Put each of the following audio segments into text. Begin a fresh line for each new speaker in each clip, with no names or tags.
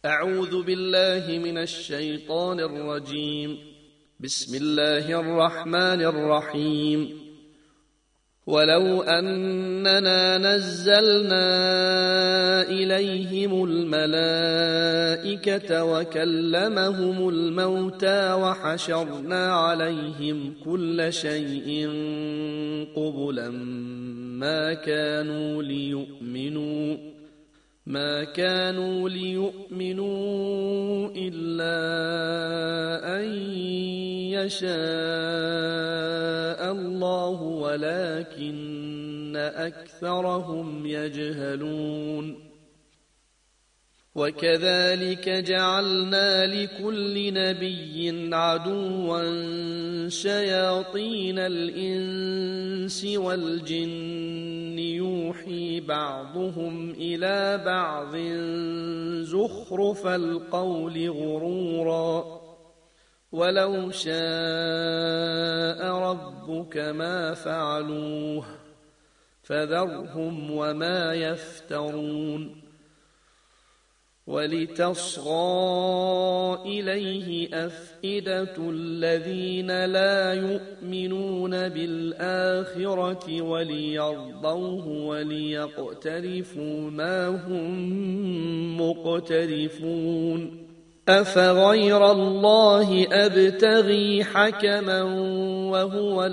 أعوذ بالله من الشيطان الرجيم. بسم الله الرحمن الرحيم. ولو أننا نزلنا إليهم الملائكة وكلمهم الموتى وحشرنا عليهم كل شيء قبلا ما كانوا ليؤمنوا إلا أن يشاء الله ولكن أكثرهم يجهلون. وكذلك جعلنا لكل نبي عدوا شياطين الإنس والجن يوحي بعضهم إلى بعض زخرف القول غرورا ولو شاء ربك ما فعلوه فذرهم وما يفترون. ولتصغى إليه أفئدة الذين لا يؤمنون بالآخرة وليرضوه وليقترفوا ما هم مقترفون. أفغير الله أبتغي حكما وهو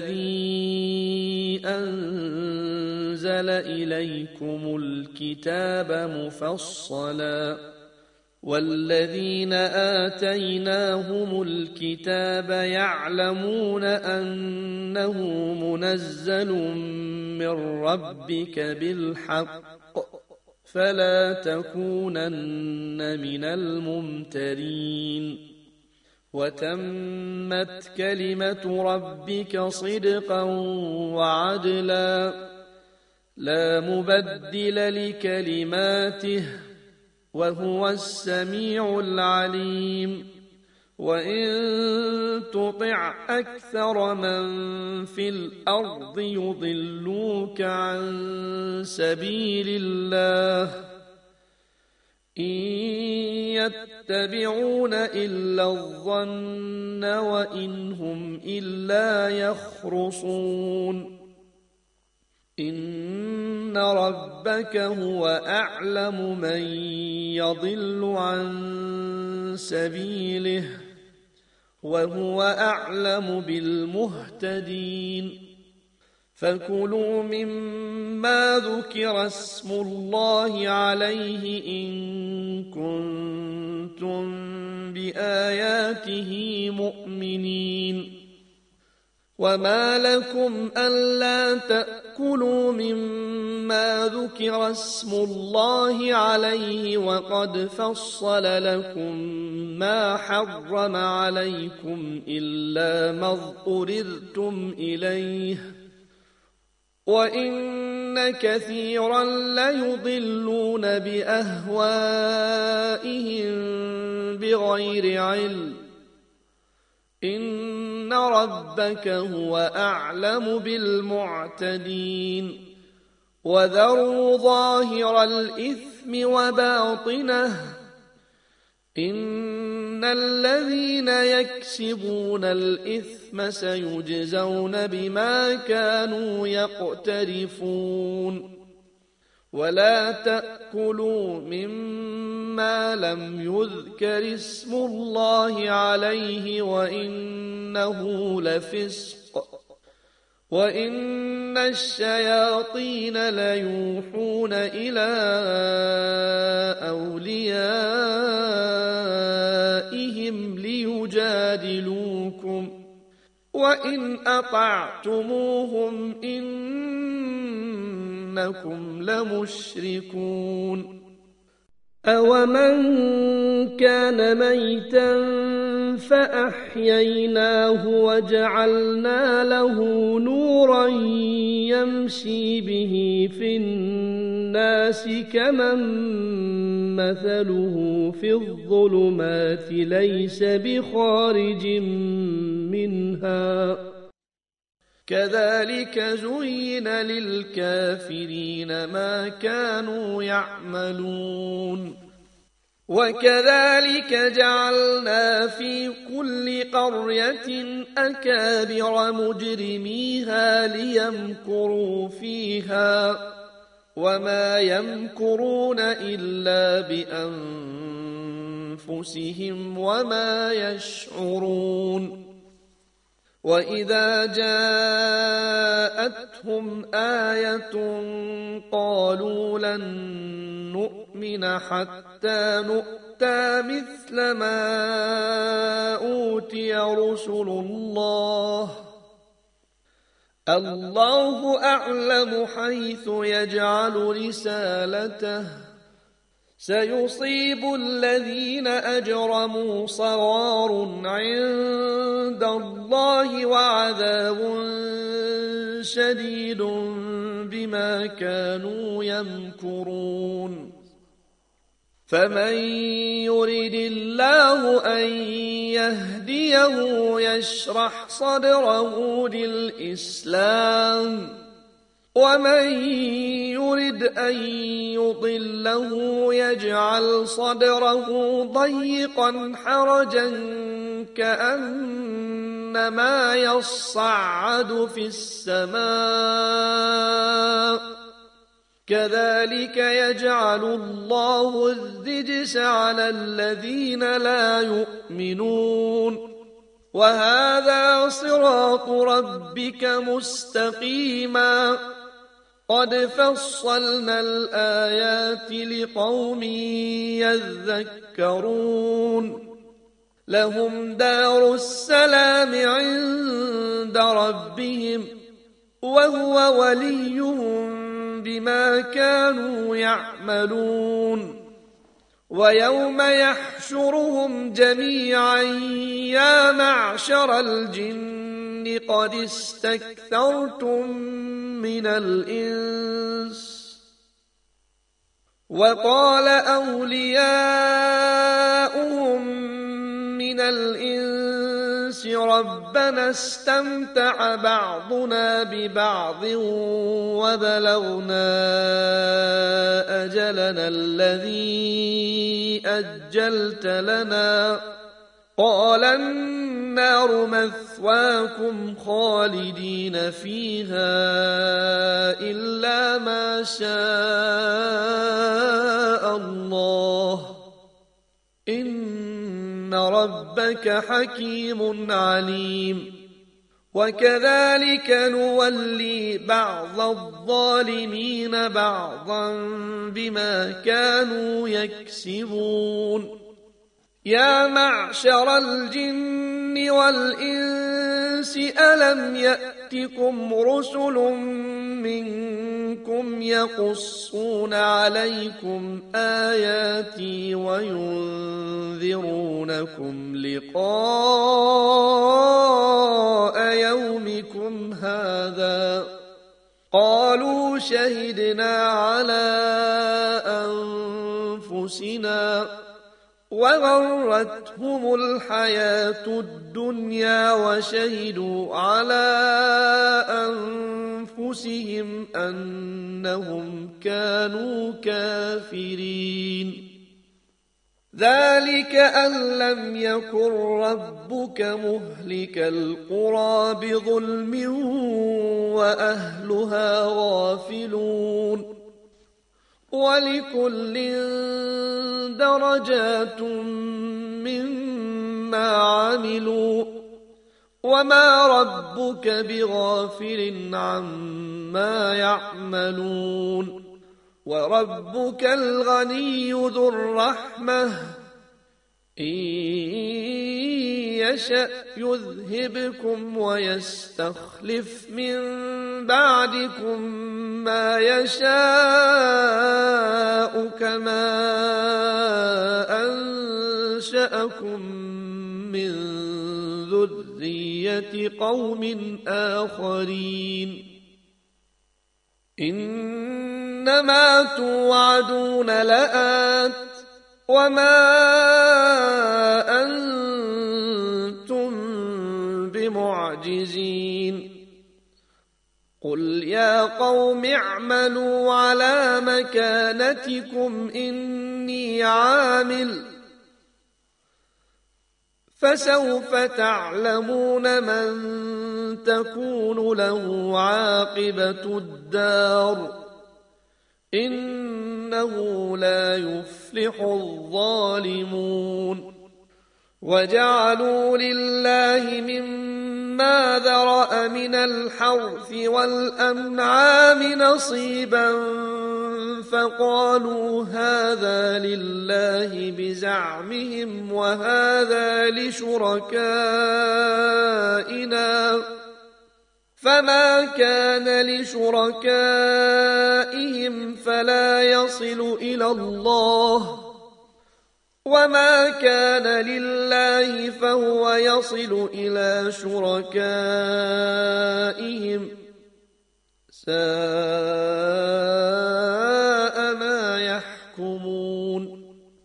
الذي أنزل إليكم الكتاب مفصلا والذين آتيناهم الكتاب يعلمون أنه منزل من ربك بالحق فلا تكونن من الممترين. وتمت كلمة ربك صدقا وعدلا لا مبدل لكلماته وهو السميع العليم. وإن تطع أكثر من في الأرض يضلوك عن سبيل الله إن يتبعون إلا الظن وإن هم إلا يخرصون. إن ربك هو أعلم من يضل عن سبيله وهو أعلم بالمهتدين. فكلوا مما ذكر اسم الله عليه إن كنتم بآياته مؤمنين. وما لكم ألا تأكلوا مما ذكر اسم الله عليه وقد فصل لكم ما حرم عليكم إلا ما اضطررتم إليه وإن كثيرا ليضلون بأهوائهم بغير علم. إن ربك هو أعلم بالمعتدين. وذروا ظاهر الإثم وباطنه إن الذين يكسبون الإثم سيجزون بما كانوا يقترفون. ولا تأكلوا مما لم يذكر اسم الله عليه وإنه لفسق وإن الشياطين ليوحون إلى أوليائهم ليجادلوكم وإن أطعتموهم إنكم لمشركون. أومن كان ميتا فأحييناه وجعلنا له نورا يمشي به في الناس كمن مثله في الظلمات ليس بخارج منها كذلك زين للكافرين ما كانوا يعملون وكذلك جعلنا في كل قرية أكابر مجرميها ليمكروا فيها وما يمكرون إلا بأنفسهم وما يشعرون وإذا جاءتهم آية قالوا لن نؤمن حتى نؤتى مثل ما أوتي رسل الله أعلم حيث يجعل رسالته سيصيب الذين أجرموا صغار عند الله وعذاب شديد بما كانوا يمكرون فمن يرد الله أن يهديه يشرح صدره للإسلام ومن يرد أن يضله يجعل صدره ضيقا حرجا كأنما يصعد في السماء كذلك يجعل الله الرجس على الذين لا يؤمنون وهذا صراط ربك مستقيما قد فصلنا الآيات لقوم يذكرون لهم دار السلام عند ربهم وهو وليهم بما كانوا يعملون ويوم يحشرهم جميعا يا معشر الجن قد استكثرتم من الإنس وقال أولياؤهم من الإنس ربنا استمتع بعضنا ببعض وبلغنا أجلنا الذي أجلت لنا قال النار مثواكم خالدين فيها إلا ما شاء الله إن ربك حكيم عليم وكذلك نولي بعض الظالمين بعضا بما كانوا يكسبون يا معشر الجن والإنس ألم يأتكم رسل منكم يقصون عليكم آياتي وينذرونكم لقاء يومكم هذا قالوا شهدنا على أنفسنا وغرتهم الحياة الدنيا وشهدوا على أنفسهم أنهم كانوا كافرين ذلك أن لم يكن ربك مهلك القرى بظلم وأهلها غافلون ولكل درجات مما عملوا وما ربك بغافل عما يعملون وربك الغني ذو الرحمة إن يشأ يذهبكم ويستخلف من بعدكم ما يشاء كما أنشأكم من ذرية قوم آخرين إنما توعدون لآت وما أنتم بمعجزين قل يا قوم اعملوا على مكانتكم إني عامل فسوف تعلمون من تكون له عاقبة الدار إنه لا يفلح الظالمون وجعلوا لله مما ذرأ من الحرث والأنعام نصيبا فقالوا هذا لله بزعمهم وهذا لشركائنا فما كان لشركائهم فلا يصل إلى الله وما كان لله فهو يصل إلى شركائهم ساء ما يحكمون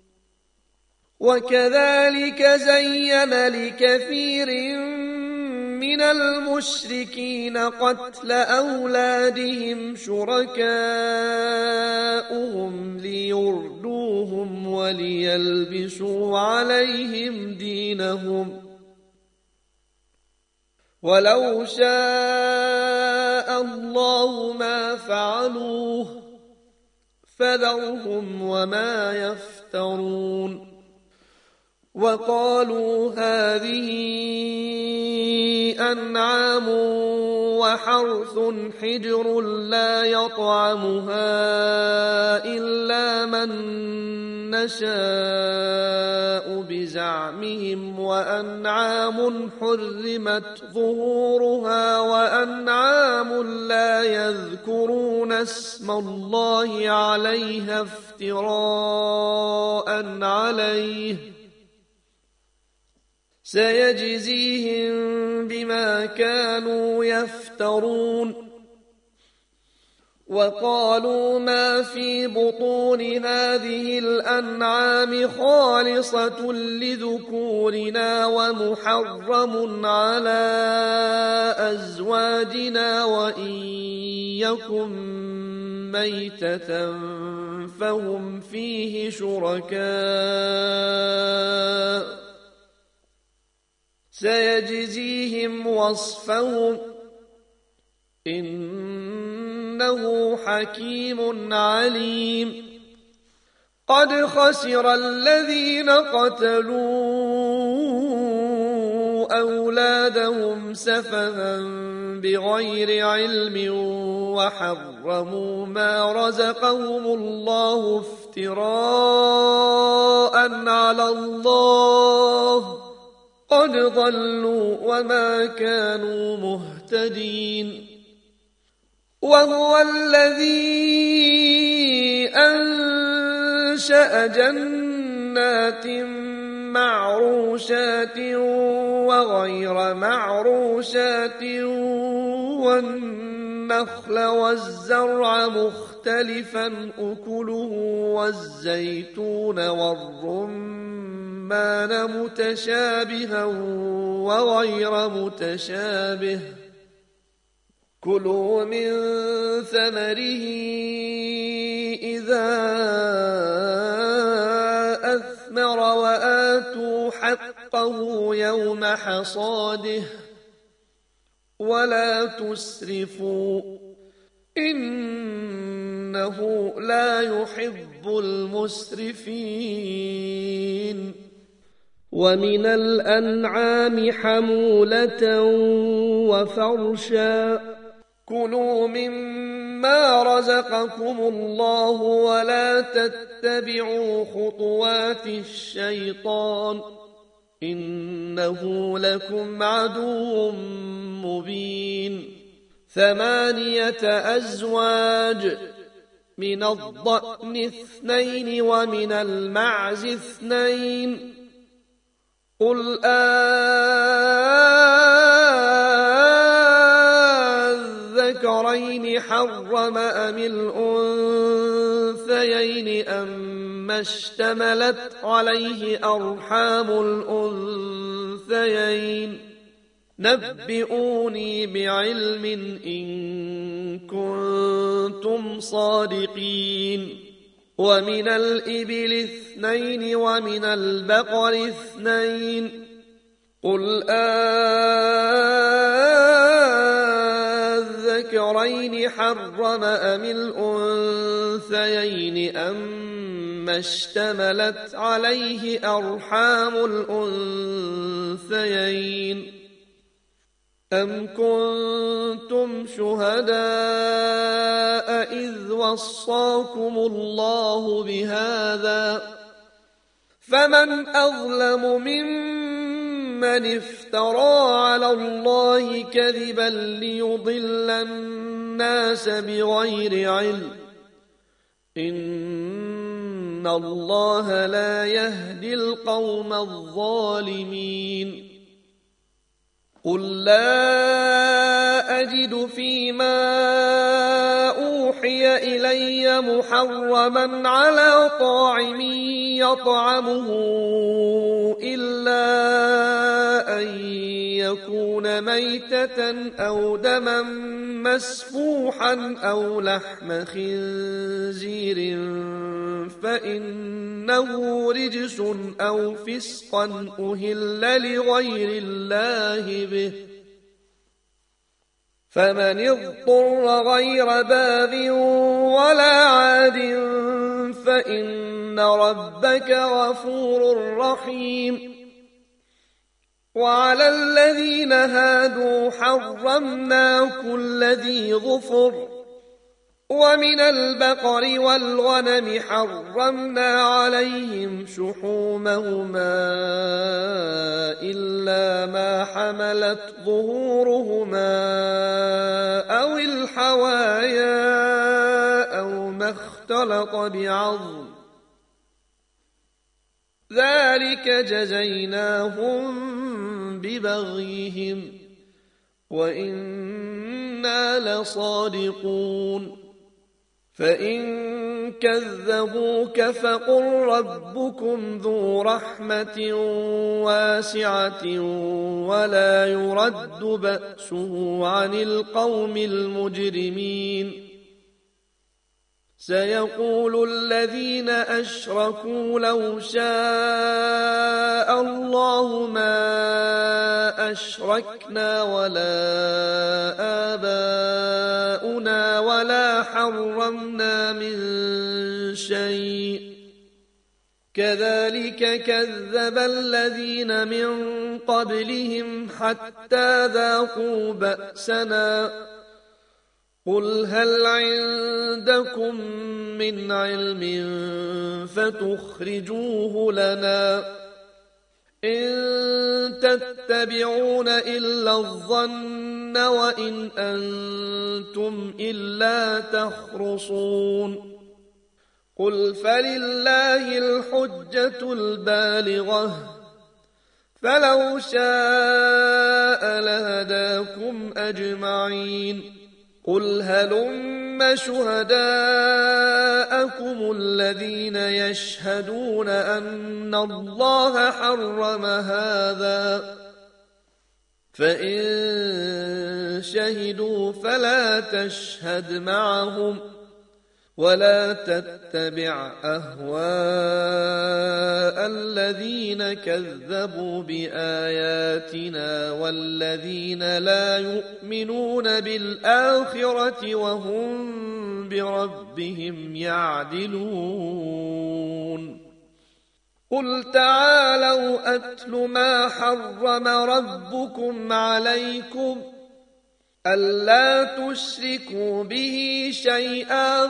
وكذلك زين لكثير من المشركين قتل أولادهم شركاؤهم ليردوهم وليلبسوا عليهم دينهم ولو شاء الله ما فعلوه فذرهم وما يفترون وقالوا هذه أنعام وحرث حجر لا يطعمها إلا من نشاء بزعمهم وأنعام حرمت ظهورها وأنعام لا يذكرون اسم الله عليها افتراء عليه سيجزيهم بما كانوا يفترون وقالوا ما في بطون هذه الأنعام خالصة لذكورنا ومحرم على أزواجنا وإن يكن ميتة فهم فيه شركاء سيجزيهم وصفهم إنه حكيم عليم قد خسر الذين قتلوا أولادهم سفها بغير علم وحرموا ما رزقهم الله افتراء على الله قد ضلوا وما كانوا مهتدين وهو الذي أنشأ جنات معروشات وغير معروشات والنخل والزرع مختلفا أكله والزيتون والرمان متشابها وغير متشابه كلوا من ثمره إذا أثمر وآتوا حقه يوم حصاده ولا تسرفوا إنه لا يحب المسرفين ومن الأنعام حمولة وفرشا كلوا مما رزقكم الله ولا تتبعوا خطوات الشيطان إنه لكم عدو مبين 8 أزواج من الضأن 2 ومن المعز 2 قل الذكرين حرم أم الأنثيين أما اشتملت عليه أرحام الأنثيين نبئوني بعلم إن كنتم صادقين ومن الإبل 2 ومن البقر 2 قل أذكرين حرم أم الأنثيين أما اشتملت عليه أرحام الأنثيين أم كنتم شهداء إذ وصاكم الله بهذا فمن أظلم ممن افترى على الله كذبا ليضل الناس بغير علم إن الله لا يهدي القوم الظالمين قل لا أجد فيما أوحي إلي محرما على طاعم يطعمه إلا أن يكون ميتة أو دما مسفوحا أو لحم خنزير فإنه رجس أو فسقا أهل لغير الله به فمن اضطر غير باغ ولا عاد فإن ربك غفور رحيم وعلى الذين هادوا حرمنا كل ذي ظفر ومن البقر والغنم حرمنا عليهم شحومهما إلا ما حملت ظهورهما أو الحوايا أو ما اختلط بعظم ذلك جزيناهم ببغيهم وإنا لصادقون فإن كذبوك فقل ربكم ذو رحمة واسعة ولا يرد بأسه عن القوم المجرمين سيقول الذين أشركوا لو شاء الله ما أشركنا ولا آباؤنا ولا حرمنا من شيء كذلك كذب الذين من قبلهم حتى ذاقوا بأسنا قل هل عندكم من علم فتخرجوه لنا إن تتبعون إلا الظن وإن أنتم إلا تخرصون قل فلله الحجة البالغة فلو شاء لهداكم أجمعين قل هلم شهداءكم الذين يشهدون أن الله حرم هذا فإن شهدوا فلا تشهد معهم ولا تتبع أهواء الذين كذبوا بآياتنا والذين لا يؤمنون بالآخرة وهم بربهم يعدلون قل تعالوا أتل ما حرم ربكم عليكم ألا تشركوا به شيئا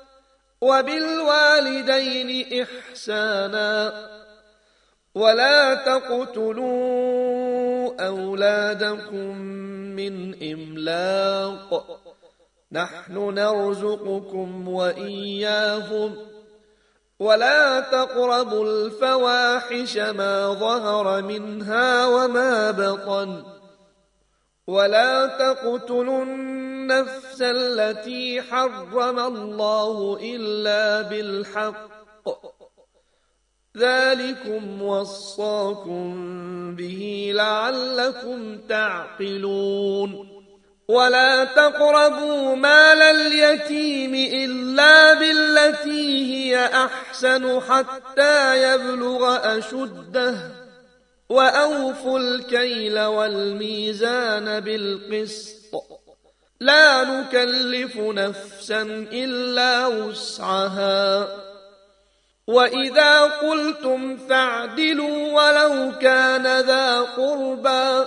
وبالوالدين إحسانا ولا تقتلوا أولادكم من إملاق نحن نرزقكم وإياهم ولا تقربوا الفواحش ما ظهر منها وما بطن ولا تقتلوا النفس التي حرم الله إلا بالحق ذلكم وصاكم به لعلكم تعقلون ولا تقربوا مال اليتيم إلا بالتي هي أحسن حتى يبلغ أشده وأوفوا الكيل والميزان بالقسط لا نكلف نفسا إلا وسعها وإذا قلتم فاعدلوا ولو كان ذا قربى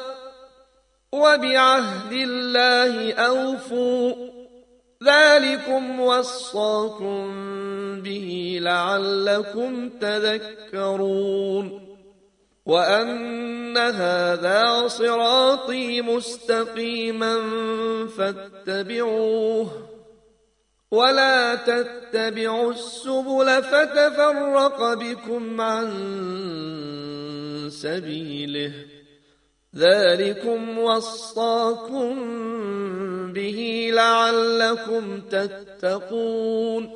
وبعهد الله أوفوا ذلكم وصاكم به لعلكم تذكرون وأن هذا صراطي مستقيما فاتبعوه ولا تتبعوا السبل فتفرق بكم عن سبيله ذلكم وصاكم به لعلكم تتقون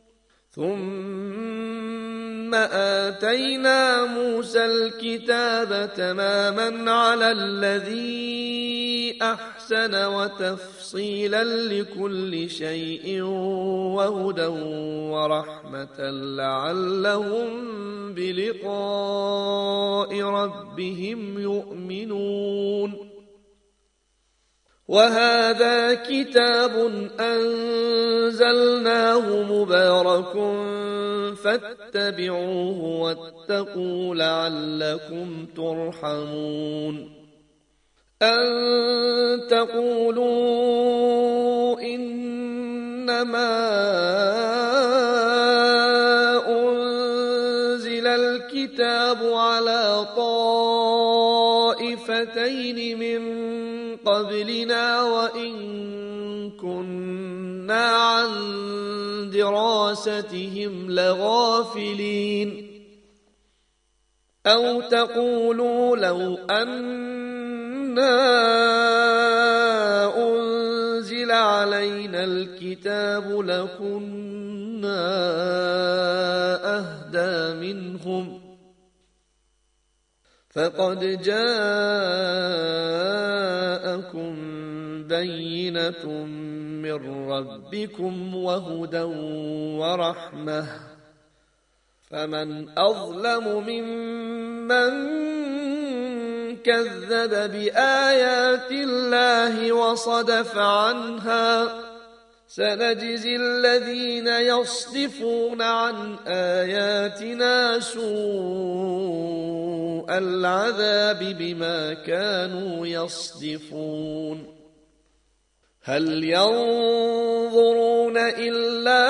ثم آتينا موسى الكتاب تماما على الذي أحسن وتفصيلا لكل شيء وهدى ورحمة لعلهم بلقاء ربهم يؤمنون وهذا كتاب أنزلناه مبارك فاتبعوه واتقوا لعلكم ترحمون أن تقولوا إنما أنزل الكتاب على طائفتين من قبلنا وإن كنا عن دراستهم لغافلين أو تقولوا لو أنا أنزل علينا الكتاب لكنا أهدى منهم فقد جاءكم بينة من ربكم وهدى ورحمة فمن أظلم ممن كذب بآيات الله وصدف عنها سنجزي الذين يصدفون عن آياتنا سوء العذاب بما كانوا يصدفون هل ينظرون إلا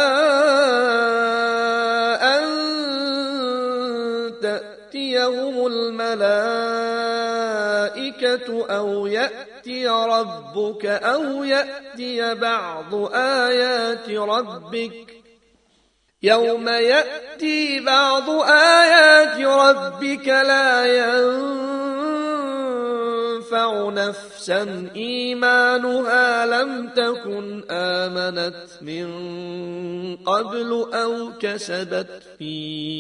أن تأتيهم الملائكة أو يأتي ربك أو يأتي بعض آيات ربك يوم يأتي بعض آيات ربك لا ينفع نفسا إيمانها لم تكن آمنت من قبل أو كسبت في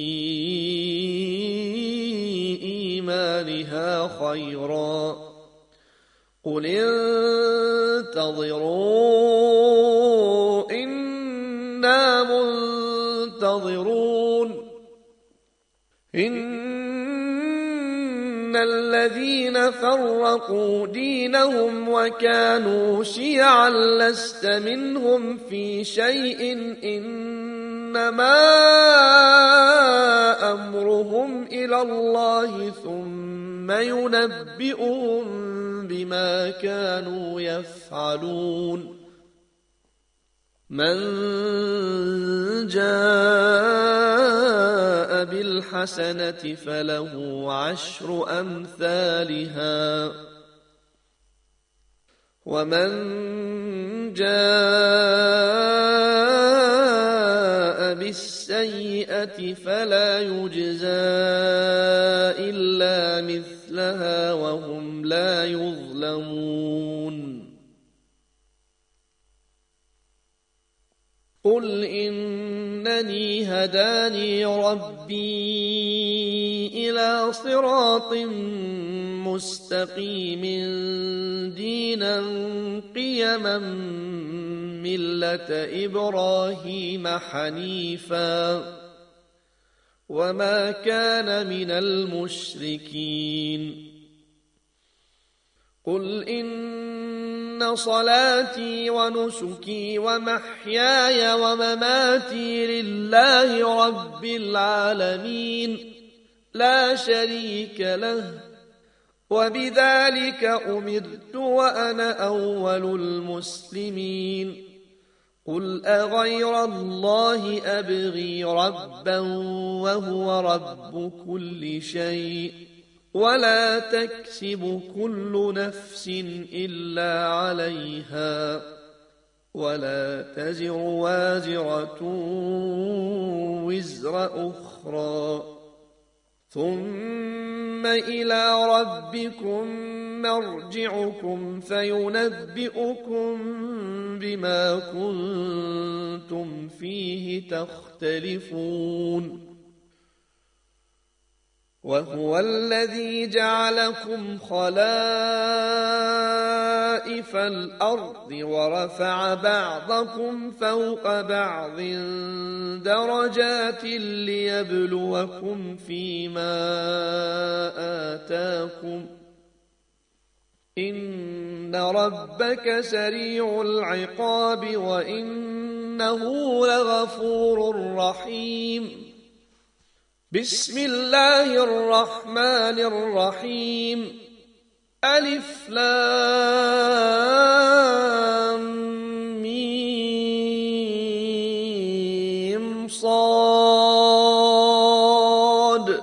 إيمانها خيرا قل انتظروا إنا منتظرون إن الذين فرقوا دينهم وكانوا شيعا لست منهم في شيء إنما أمرهم إلى الله ثم ينبئهم بما كانوا يفعلون من جاء بالحسنة فله عشر أمثالها ومن جاء بالسيئة فلا يجزى إلا مثلها وهم لا يظلمون قل إنني إنني هداني ربي إلى صراط مستقيم دينا قيما ملة إبراهيم حنيفا وما كان من المشركين قل إن صلاتي ونسكي ومحياي ومماتي لله رب العالمين لا شريك له وبذلك أمرت وأنا أول المسلمين قل أغير الله أبغي ربا وهو رب كل شيء ولا تكسب كل نفس إلا عليها ولا تزر وازرة وزر أخرى ثم إلى ربكم مرجعكم فينبئكم بما كنتم فيه تختلفون وهو الذي جعلكم خلائف الأرض ورفع بعضكم فوق بعض درجات ليبلوكم فيما آتاكم إن ربك سريع العقاب وإنه لغفور رحيم بسم الله الرحمن الرحيم ألف لام ميم صاد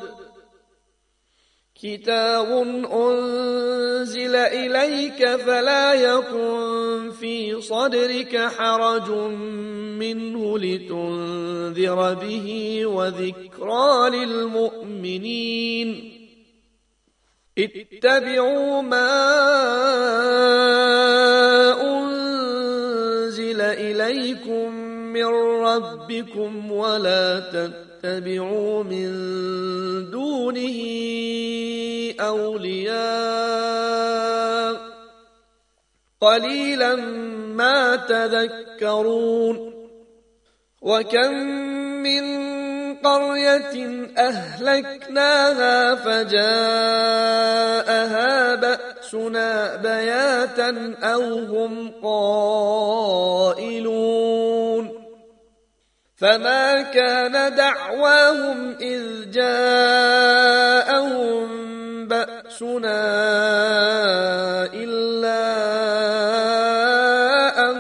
كتاب أنزل إليك فلا يكن في صدرك حرج منه لتنذر به وذكرى للمؤمنين اتبعوا ما أنزل إليكم من ربكم ولا تتبعوا من دونه أولياء قليلا ما تذكرون وكم من قرية أهلكناها فجاءها بأسنا بياتا أو هم قائلون فما كان دعواهم إذ جاءهم بأسنا إلا أن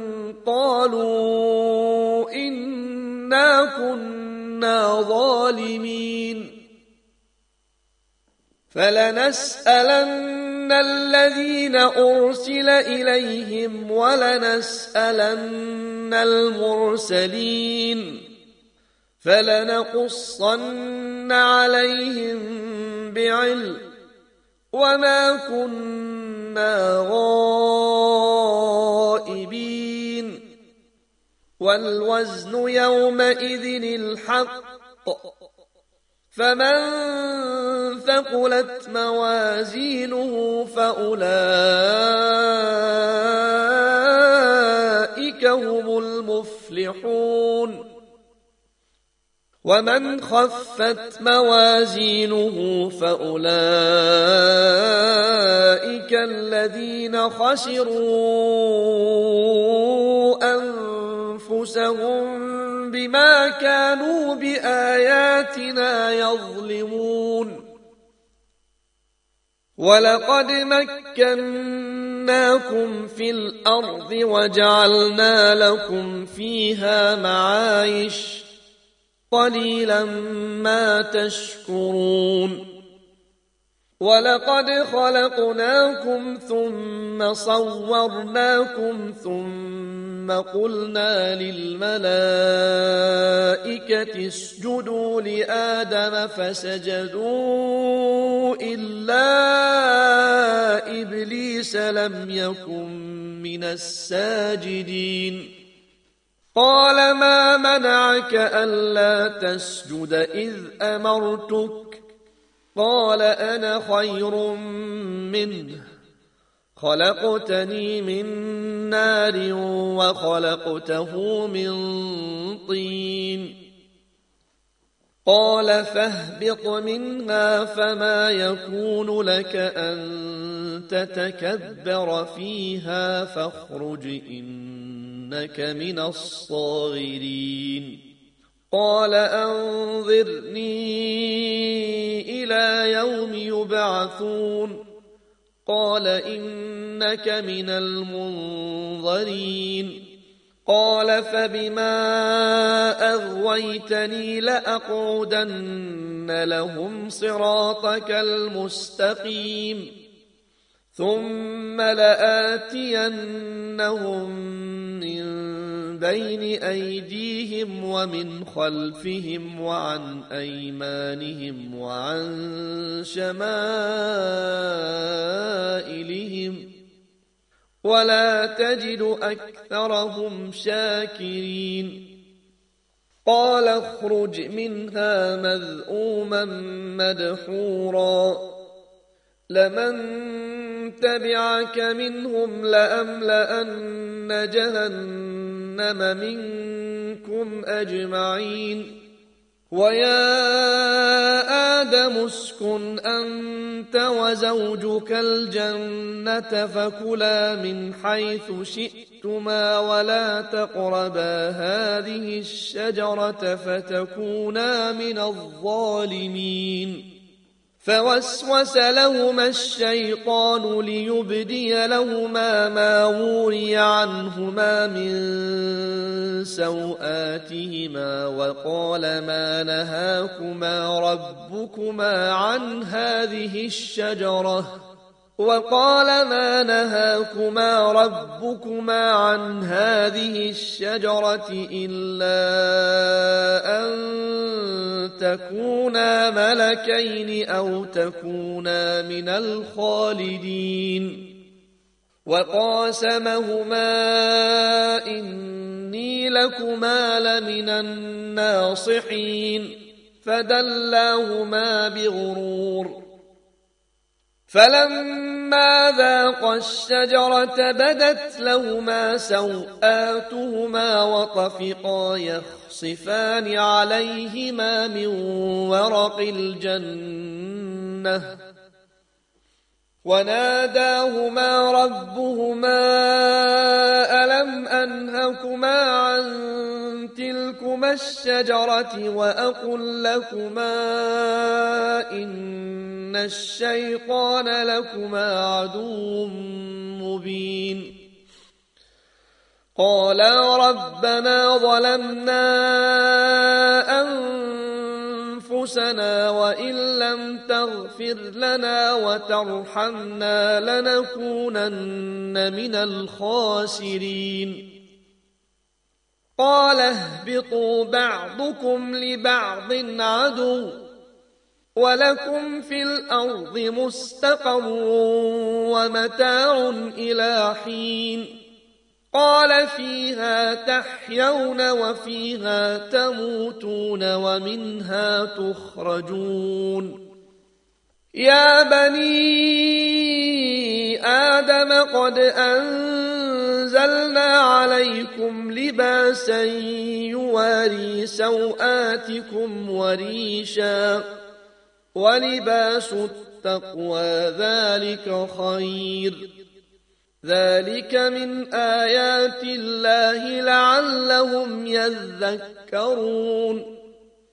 قالوا إنا كنا ظالمين فلنسألن الذين أرسل إليهم ولنسألن المرسلين فلنقصن عليهم بعلم وما كنا غائبين والوزن يومئذ الحق فمن ثقلت موازينه فأولئك هم المفلحون ومن خفت موازينه فأولئك الذين خسروا أنفسهم بما كانوا بآياتنا يظلمون ولقد مكناكم في الأرض وجعلنا لكم فيها معايش قليلا ما تشكرون ولقد خلقناكم ثم صورناكم ثم قلنا للملائكة اسجدوا لآدم فسجدوا إلا إبليس لم يكن من الساجدين قال ما منعك ألا تسجد إذ أمرتك قال أنا خير منه خلقتني من نار وخلقته من طين قال فاهبط منها فما يكون لك أن تتكبر فيها فاخرج إنك من الصاغرين قال أنظرني إلى يوم يبعثون قال إنك من المنظرين قال فبما أغويتني لأقعدن لهم صراطك المستقيم ثم لآتينهم من بين أيديهم ومن خلفهم وعن أيمانهم وعن شمائلهم ولا تجد أكثرهم شاكرين قال اخرج منها مذءوما مدحورا لمن تبعك منهم لأملأن جهنم منكم أجمعين ويا آدم اسكن أنت وزوجك الجنة فكلا من حيث شئتما ولا تقربا هذه الشجرة فتكونا من الظالمين فوسوس لهما الشيطان ليبدي لهما ما وري عنهما من سوآتهما وقال ما نهاكما ربكما عن هذه الشجرة إلا أن تكونا ملكين أو تكونا من الخالدين وقاسمهما إني لكما لمن الناصحين فدلاهما بغرور فلما ذاقا الشجرة بدت لهما سوآتهما وطفقا يخصفان عليهما من ورق الجنة وناداهما ربهما ألم أنهكما عن تلكما الشجرة وأقل لكما إن الشيطان لكما عدو مبين قالا ربنا ظلمنا أنفسنا وإن لم تغفر لنا وترحمنا لنكونن من الخاسرين قال اهبطوا بعضكم لبعض عدو ولكم في الأرض مستقر ومتاع إلى حين قال فيها تحيون وفيها تموتون ومنها تخرجون يا بني آدم قد أنزلنا عليكم لباسا يواري سوآتكم وريشا ولباس التقوى ذلك خير ذلك من آيات الله لعلهم يذكرون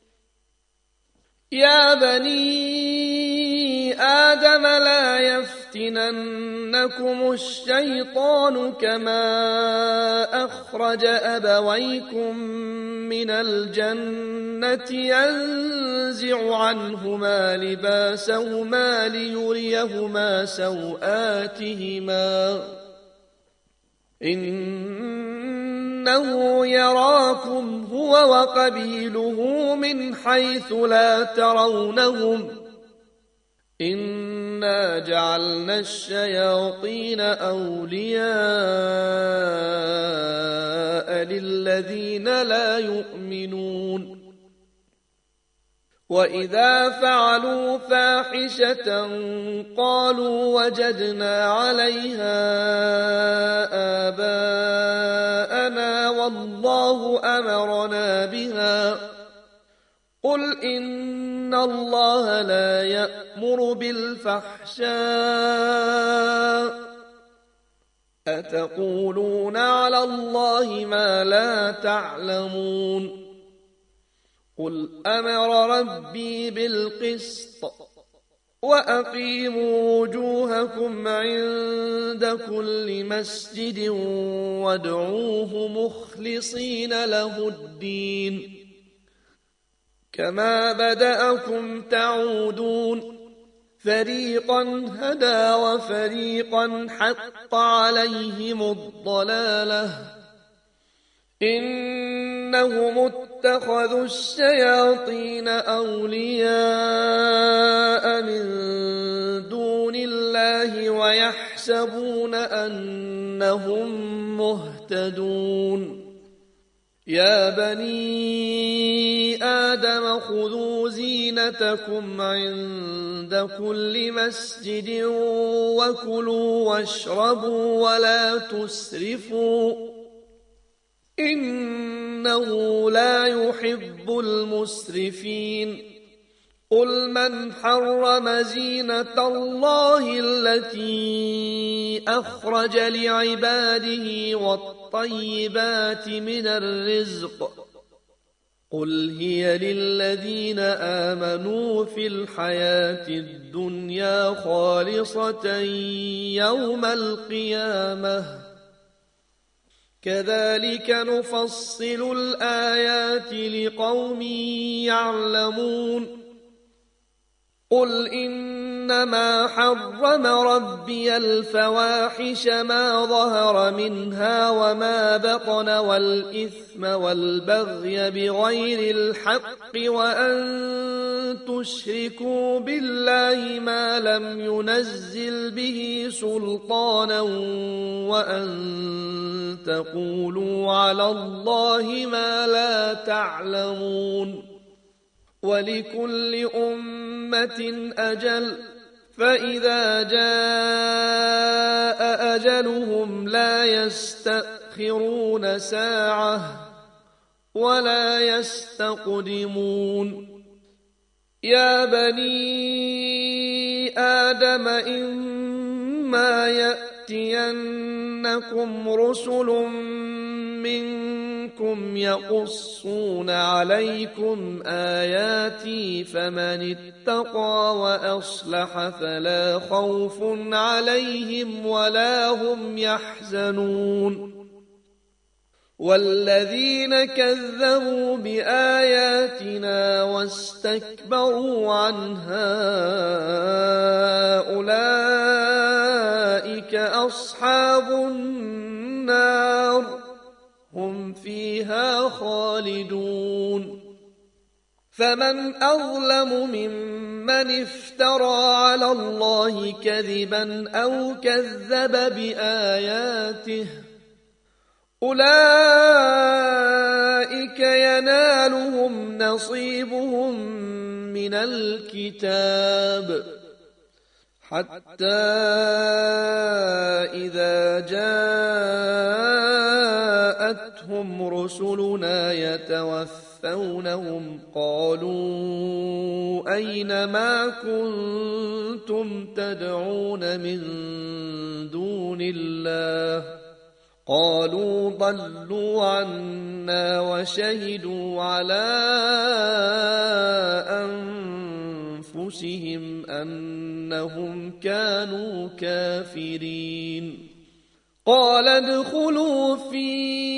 يا بني آدم لا يفتننكم الشيطان كما أخرج أبويكم من الجنة ينزع عنهما لباسهما ليريهما سوآتهما إنه يراكم هو وقبيله من حيث لا ترونهم إنه إنا جعلنا الشياطين أولياء للذين لا يؤمنون وإذا فعلوا فاحشة قالوا وجدنا عليها آباءنا والله أمرنا بها قل إن الله لا يأمر بالفحشاء أتقولون على الله ما لا تعلمون قل أمر ربي بالقسط وأقيموا وجوهكم عند كل مسجد وادعوه مخلصين له الدين كما بدأكم تعودون فريقا هدى وفريقا حق عليهم الضلالة إنهم اتخذوا الشياطين أولياء من دون الله ويحسبون أنهم مهتدون يا بني آدم خذوا زينتكم عند كل مسجد وكلوا واشربوا ولا تسرفوا إنه لا يحب المسرفين قل من حرم زينة الله التي أخرج لعباده والطيبات من الرزق قل هي للذين آمنوا في الحياة الدنيا خالصة يوم القيامة كذلك نفصل الآيات لقوم يعلمون قل إنما حرم ربي الفواحش ما ظهر منها وما بطن والإثم والبغي بغير الحق وأن تشركوا بالله ما لم ينزل به سلطانا وأن تقولوا على الله ما لا تعلمون ولكل أمة أجل فإذا جاء أجلهم لا يستأخرون ساعة ولا يستقدمون يا بني آدم إما يأتينكم رسل منكم يقصون عليكم آياتي فمن اتقى وأصلح فلا خوف عليهم ولا هم يحزنون والذين كذبوا بآياتنا واستكبروا عنها أولئك أصحاب النار هم فيها خالدون فمن أظلم ممن افترى على الله كذبا أو كذب بآياته أولئك ينالهم نصيبهم من الكتاب حتى إذا جاءتهم رسلنا يتوفونهم قالوا أين ما كنتم تدعون من دون الله قالوا ضلوا عنا وشهدوا على أنفسهم أنهم كانوا كافرين قال ادخلوا في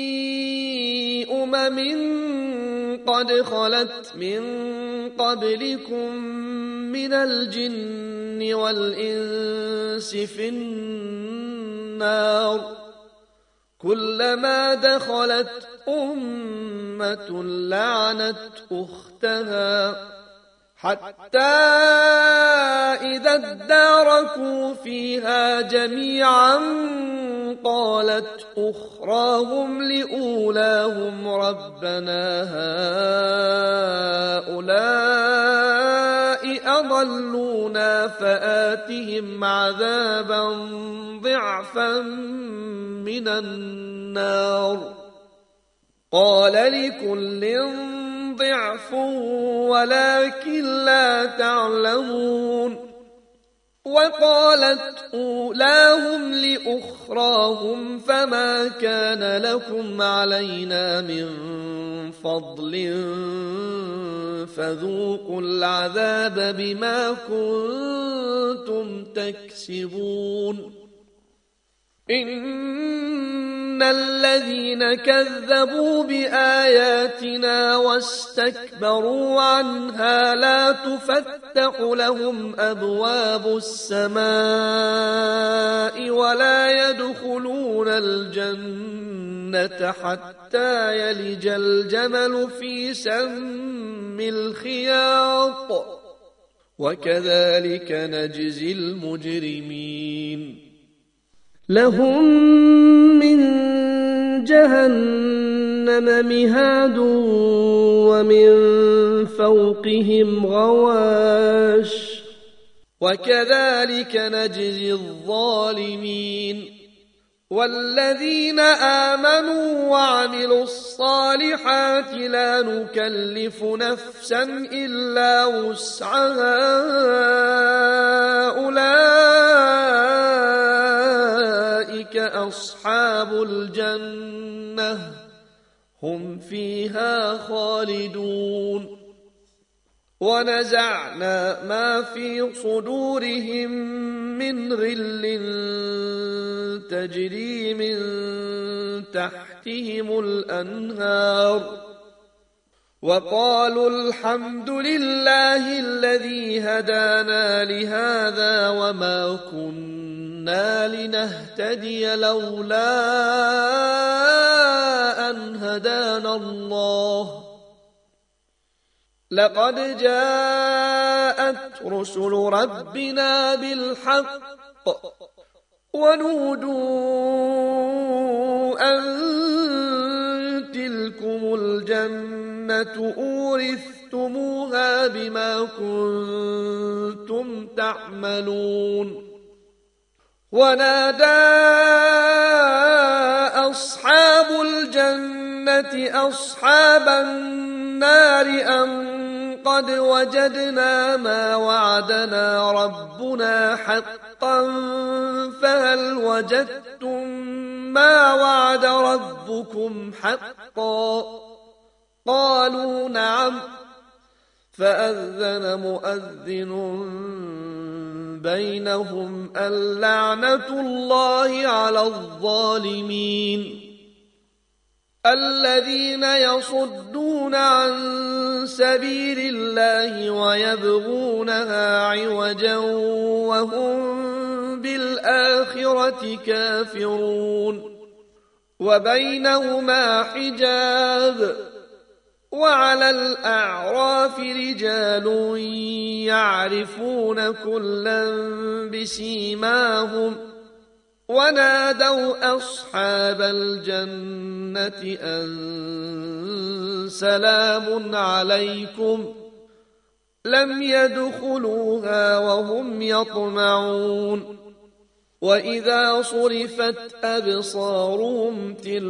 قد خلت من قبلكم من الجن والإنس في النار كلما دخلت أمة لعنت أختها حتى إذا اداركوا فيها جميعا قالت أخراهم لأولاهم ربنا هؤلاء أضلونا فآتهم عذابا ضعفا من النار قال لكل ضعف ولكن لا تعلمون وقالت أولاهم لأخراهم فما كان لكم علينا من فضل فذوقوا العذاب بما كنتم تكسبون إن الذين كذبوا بآياتنا واستكبروا عنها لا تفتح لهم أبواب السماء ولا يدخلون الجنة حتى يلج الجمل في سم الخياط وكذلك نجزي المجرمين لهم من جهنم مهاد ومن فوقهم غواش وكذلك نجزي الظالمين والذين آمنوا وعملوا الصالحات لا نكلف نفسا إلا وسعها أولئك أصحاب الجنة هم فيها خالدون ونزعنا ما في صدورهم من غل تجري من تحتهم الأنهار وقالوا الحمد لله الذي هدانا لهذا وما كنا لنهتدي لولا أن هدانا الله لقد جاءت رسل ربنا بالحق ونودوا أن تلكم الجنة أورثتموها بما كنتم تعملون ونادى أصحاب الجنة أصحاب النار أن قد وجدنا ما وعدنا ربنا حقا فهل وجدتم ما وعد ربكم حقا قالوا نعم فأذن مؤذن بينهم اللعنة الله على الظالمين الذين يصدون عن سبيل الله ويبغونها عوجا وهم بالآخرة كافرون وبينهما حجاب وعلى الأعراف رجال يعرفون كلا بسيماهم ونادوا أصحاب الجنة أن سلام عليكم لم يدخلوها وهم يطمعون وإذا صرفت أبصارهم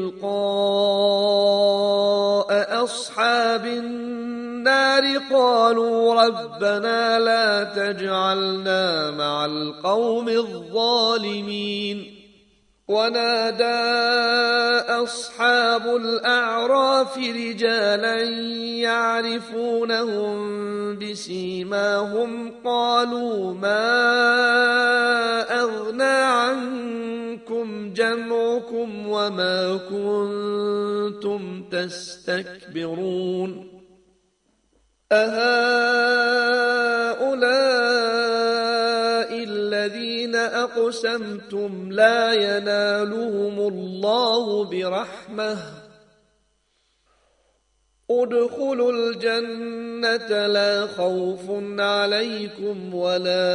تلقاء أصحاب النار قالوا ربنا لا تجعلنا مع القوم الظالمين ونادى أصحاب الأعراف رجالا يعرفونهم بسيماهم قالوا ما أغنى عنكم جمعكم وما كنتم تستكبرون أهؤلاء الذين أقسمتم لا ينالهم الله برحمة ادخلوا الجنة لا خوف عليكم ولا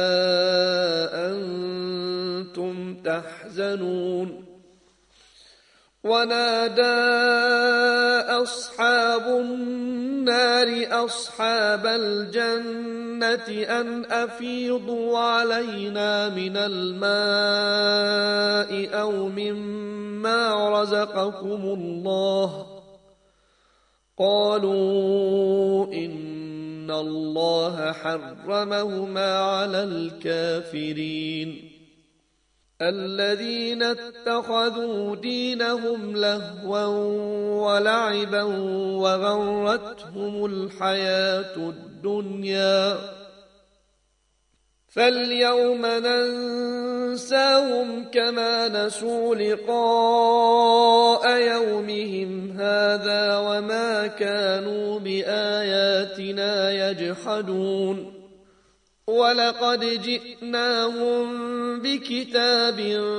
أنتم تحزنون ونادى أصحاب النار أصحاب الجنة أن أفيضوا علينا من الماء أو مما رزقكم الله قالوا إن الله حرمهما على الكافرين الذين اتخذوا دينهم لهوا ولعبا وغرتهم الحياة الدنيا فاليوم ننساهم كما نسوا لقاء يومهم هذا وما كانوا بآياتنا يجحدون ولقد جئناهم بكتاب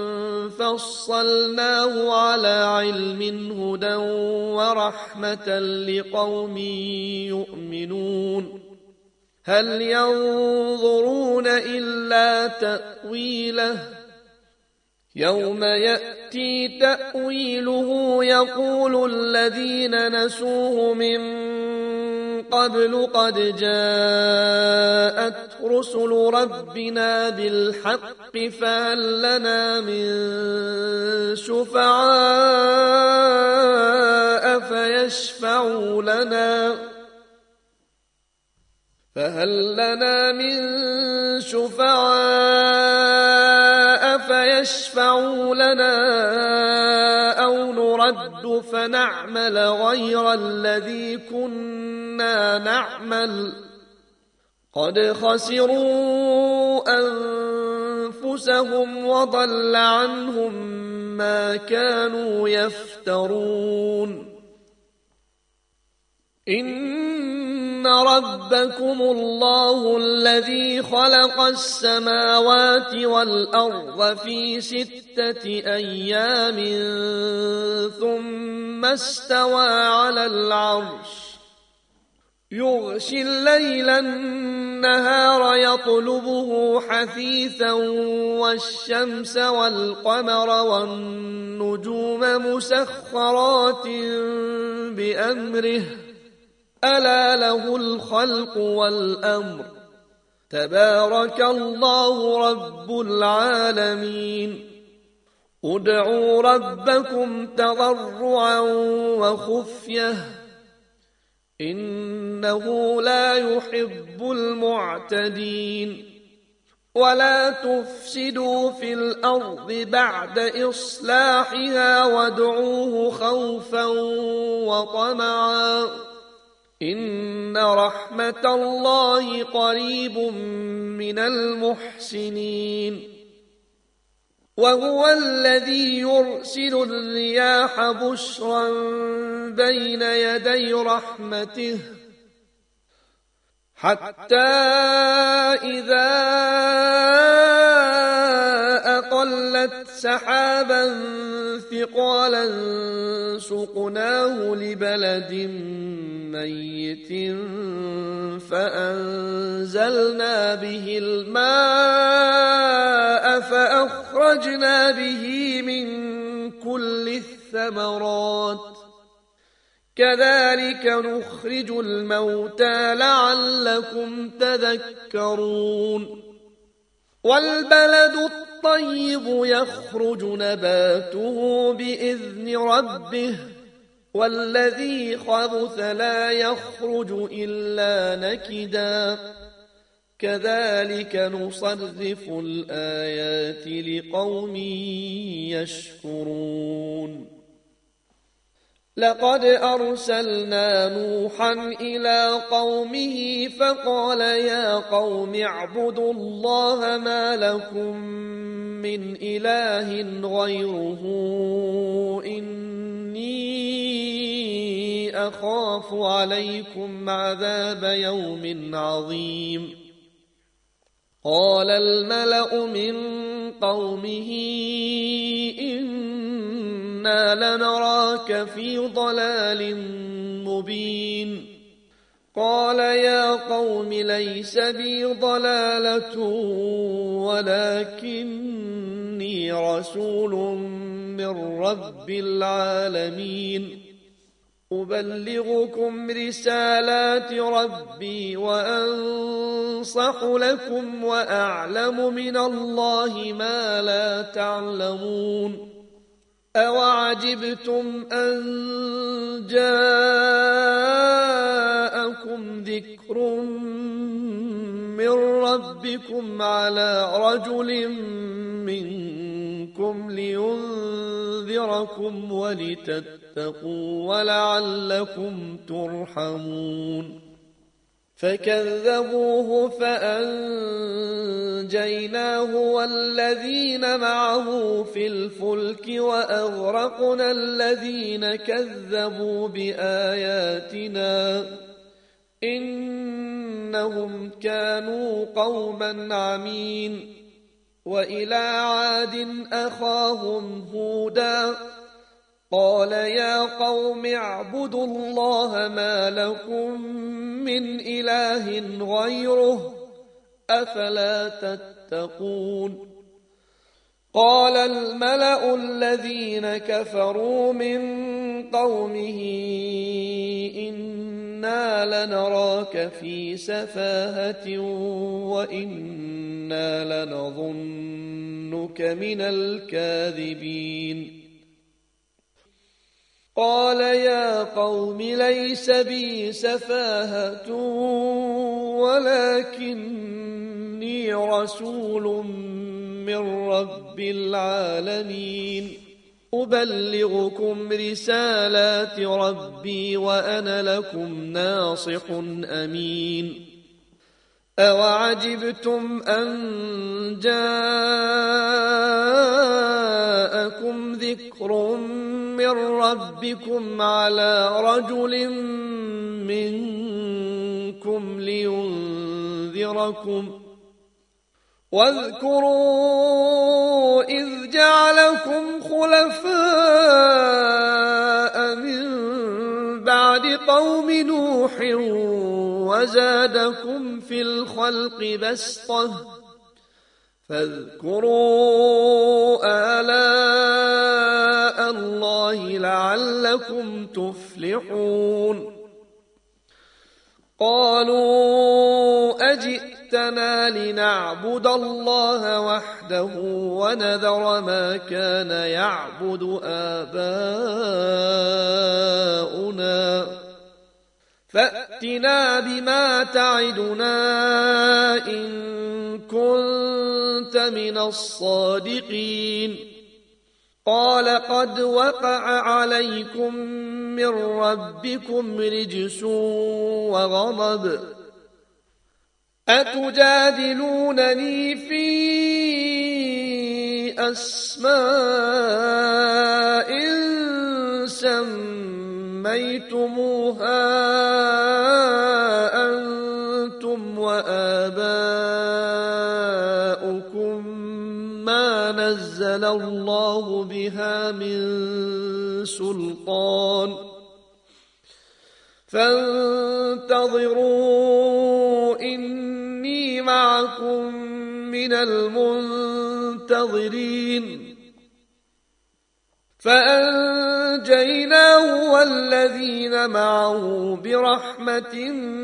فصلناه على علم هدى ورحمة لقوم يؤمنون هل ينظرون إلا تأويله يوم يأتي تأويله يقول الذين نسوه من قبل قد جاءت رسل ربنا بالحق فهل لنا من شفعاء فيشفعوا لنا أو نرد فنعمل غير الذي كنا نعمل قد خسروا أنفسهم وضل عنهم ما كانوا يفترون إن ربكم الله الذي خلق السماوات والأرض في 6 أيام ثم استوى على العرش يغشي الليل النهار يطلبه حثيثا والشمس والقمر والنجوم مسخرات بأمره ألا له الخلق والأمر تبارك الله رب العالمين ادعوا ربكم تضرعا وخفية إنه لا يحب المعتدين ولا تفسدوا في الأرض بعد إصلاحها وادعوه خوفا وطمعا إن رحمة الله قريب من المحسنين وهو الذي يرسل الرياح بشرا بين يدي رحمته حتى إذا أقلت سحابا ثقالا سقناه لبلد ميت فأنزلنا به الماء فأخرجنا به من كل الثمرات كذلك نخرج الموتى لعلكم تذكرون والبلد الطيب يخرج نباته بإذن ربه والذي خبث لا يخرج إلا نكدا كذلك نصرف الآيات لقوم يشكرون لقد أرسلنا نوحا إلى قومه فقال يا قوم اعبدوا الله ما لكم من إله غيره إني أخاف عليكم عذاب يوم عظيم قال الملأ من قومه إنا لنراك في ضلال مبين قال يا قوم ليس بي ضلالة ولكني رسول من رب العالمين أبلغكم رسالات ربي وأنصح لكم وأعلم من الله ما لا تعلمون أوعجبتم أن جاءكم ذكر من ربكم على رجل منكم لينذركم ولتتقوا ولعلكم ترحمون فكذبوه فأنجيناه والذين معه في الفلك وأغرقنا الذين كذبوا بآياتنا إنهم كانوا قوما عمين وإلى عاد أخاهم هودا قال يا قوم اعبدوا الله ما لكم من إله غيره أفلا تتقون قال الملأ الذين كفروا من قومه إنا لنراك في سفاهة وإنا لنظنك من الكاذبين قال يا قوم ليس بي سفاهة ولكني رسول من رب العالمين أبلغكم رسالات ربي وأنا لكم ناصح أمين أوعجبتم أن جاءكم ذكر من ربكم على رجل منكم لينذركم واذكروا إذ جعلكم خلفاء من بعد قوم نوح وزادكم في الخلق بسطة فاذكروا آلاء الله لعلكم تفلحون قالوا أجئتنا لنعبد الله وحده ونذر ما كان يعبد آباؤنا فأتنا بما تعدنا إن كنت من الصادقين قال قد وقع عليكم من ربكم رجس وغضب أتجادلونني في أسماء سميتموها أنتم وآباؤكم ما نزل الله بها من سلطان فانتظروا إني معكم من المنتظرين فأنجيناه والذين معه برحمة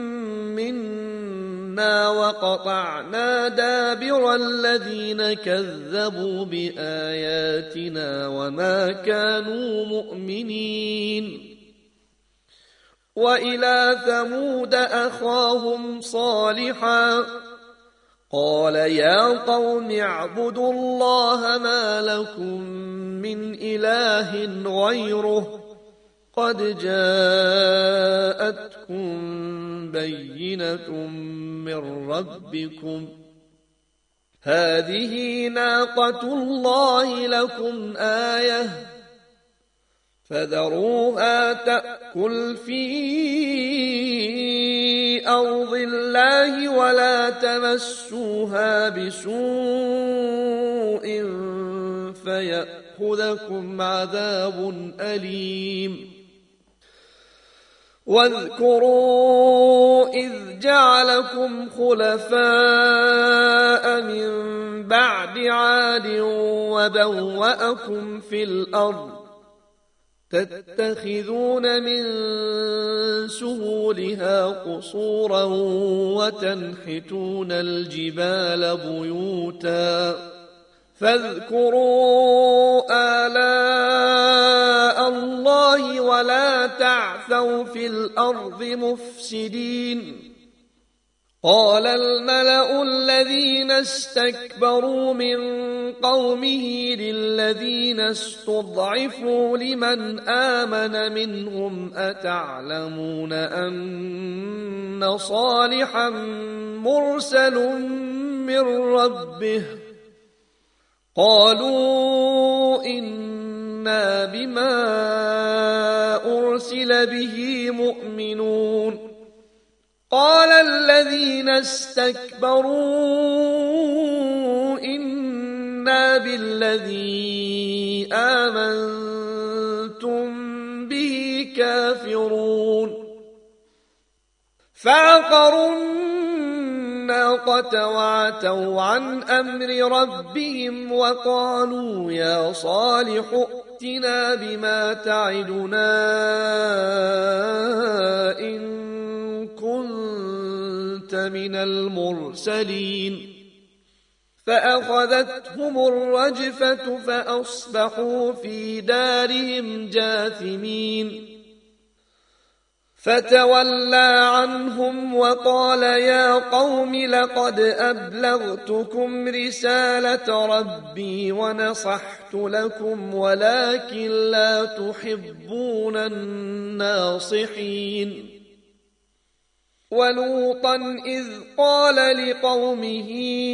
منا وقطعنا دابر الذين كذبوا بآياتنا وما كانوا مؤمنين وإلى ثمود أخاهم صالحا قال يا قوم اعبدوا الله ما لكم من إله غيره قد جاءتكم بينة من ربكم هذه ناقة الله لكم آية فذروها تأكل في أرض الله ولا تمسوها بسوء فيأخذكم عذاب أليم واذكروا إذ جعلكم خلفاء من بعد عاد وبوأكم في الأرض تتخذون من سهولها قصورا وتنحتون الجبال بيوتا فاذكروا آلاء الله ولا تعثوا في الأرض مفسدين قال الملأ الذين استكبروا من قومه للذين استضعفوا لمن آمن منهم أتعلمون أن صالحا مرسل من ربه قالوا إنا بما أرسل به مؤمنون قال الذين استكبروا إنا بالذي آمنتم به كافرون فعقروا الناقة وعتوا عن أمر ربهم وقالوا يا صالح ائتنا بما تعدنا إن كنت من المرسلين فأخذتهم الرجفة فأصبحوا في دارهم جاثمين فتولى عنهم وقال يا قوم لقد أبلغتكم رسالة ربي ونصحت لكم ولكن لا تحبون الناصحين ولوطا إذ قال لقومه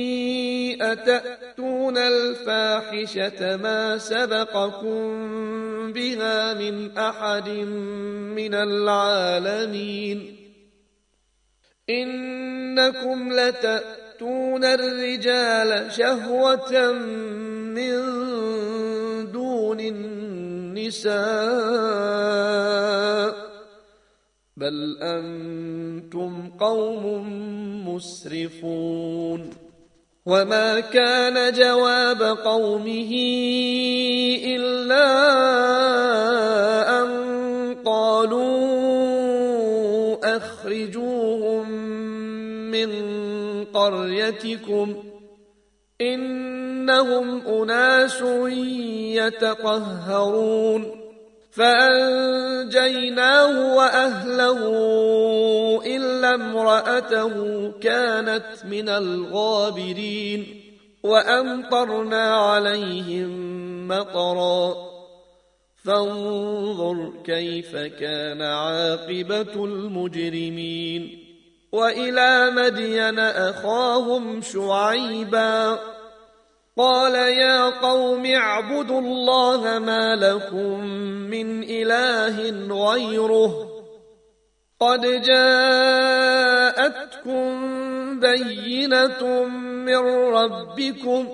أتأتون الفاحشة ما سبقكم بها من أحد من العالمين إنكم لتأتون الرجال شهوة من دون النساء بل أنتم قوم مسرفون وما كان جواب قومه إلا أن قالوا أخرجوهم من قريتكم إنهم أناس يتطهرون فأنجيناه وأهله إلا امرأته كانت من الغابرين وأمطرنا عليهم مطرا فانظر كيف كان عاقبة المجرمين وإلى مدين أخاهم شعيبا قال يا قوم اعبدوا الله ما لكم من إله غيره قد جاءتكم بينة من ربكم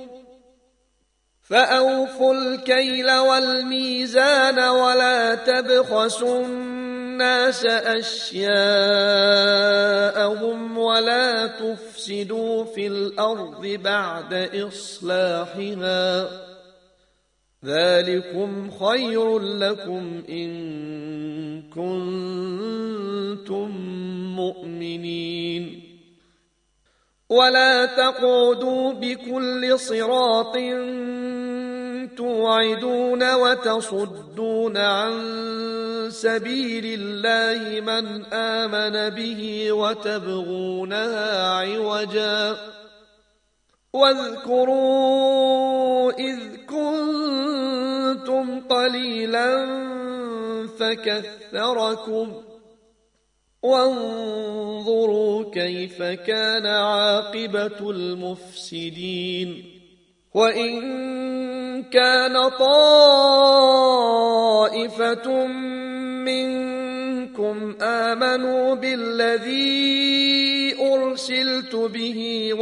فأوفوا الكيل والميزان ولا تبخسوا الناس أشياءهم ولا تفسدوا في الأرض بعد إصلاحها ذلكم خير لكم إن كنتم مؤمنين ولا تقعدوا بكل صراط توعدون وتصدون عن سبيل الله من آمن به وتبغونها عوجا واذكروا إذ كنتم قليلا فكثركم وانظروا كيف كان عاقبة المفسدين وإن كان طائفة منكم آمنوا بالذي أرسلت به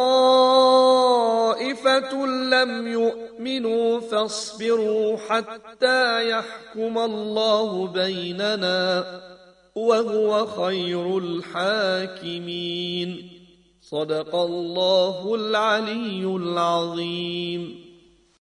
وطائفة لم يؤمنوا فاصبروا حتى يحكم الله بيننا وهو خير الحاكمين. صدق الله العلي العظيم.